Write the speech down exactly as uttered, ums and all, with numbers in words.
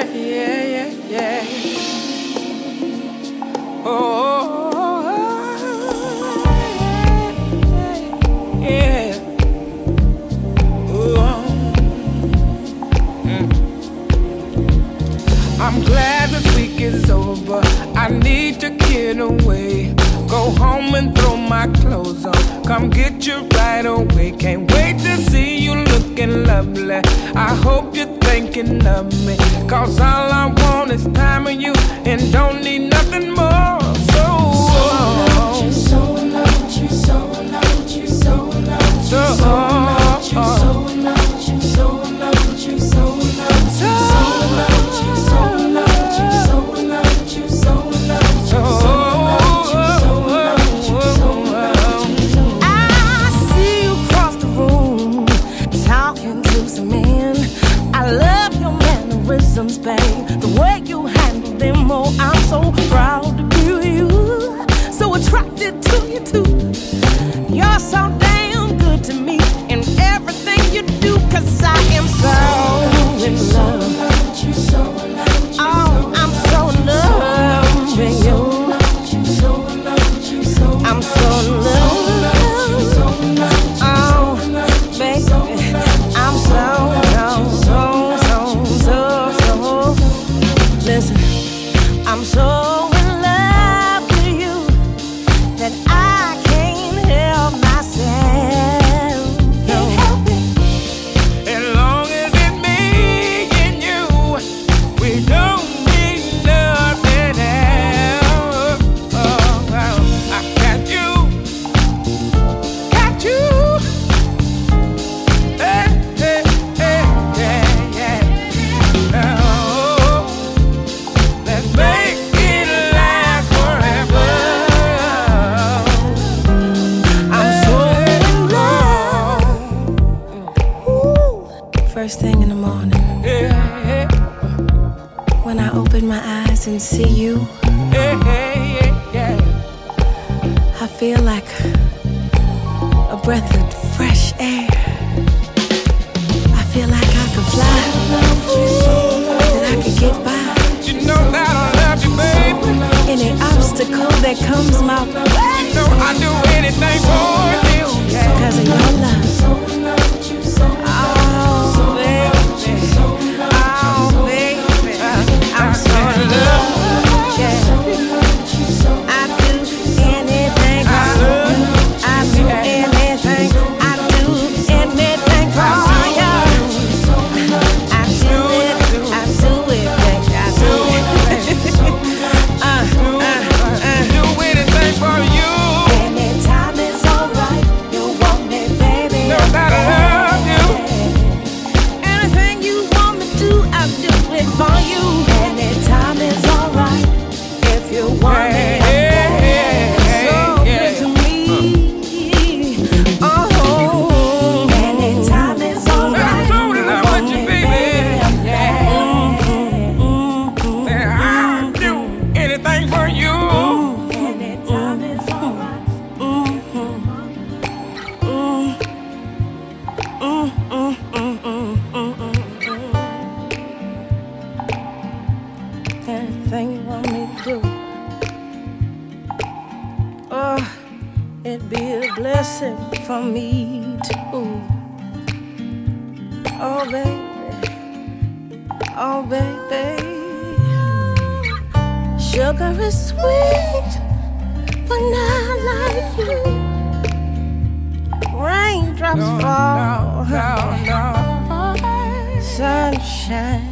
yeah, yeah, yeah, yeah. Oh, yeah. Oh, mm. I'm glad this week is over. I need to get away. Go home and throw my clothes on. Come get you right away. Can't wait to see you looking lovely. I hope you're thinking of me, cause all I want is time with you and don't need nothing more. So, so loved you, so loved you, so loved you, so loved you, so loved you, so loved you, so loved you, so loved you, so loved you, so loved you, so loved you, so loved you, so babe, the way you handle them, oh, I'm so proud to be you, so attracted to you too. You're so damn good to me in everything you do, cause I am so in love. Oh, I'm so in love with you. I'm so in love. Oh, baby, I'm so, so, so, so, so. Listen, I'm so in love with you that I can't help myself. Can't help it. As long as it's me and you, we don't need nothing else. Oh, well, I got you, got you. Hey, hey, hey, yeah, yeah. Oh. Make it last forever. I'm so in love. Ooh. First thing in the morning, Yeah, when I open my eyes and see you, yeah, yeah, yeah. I feel like a breath of fresh air. I feel like I could fly, that I could get by You know that I love you, baby. any obstacle that comes my way. You know I'd do anything for you. Yeah. Because of your love. Oh, baby. Oh, baby. I'm so in love. Yeah. I do anything for you. I do anything. I do anything for you. I do it. I do it, baby. I do it. Uh, uh, uh. Do anything for you. Anytime is alright. You want me, baby. Know that I love you. Anything you want me to, I'll do it for you. Anytime is alright. If you want me, Yeah, yeah, so yeah, good to me. Oh, anytime is alright. I'm so in love with you, baby. Yeah. Yeah, I'll do anything for you. Anytime is alright. Anything you want me to do. Oh, it'd be a blessing for me too. Oh, baby. Oh, baby. Sugar is sweet, but not like you. Raindrops No, fall, no, no, no. sunshine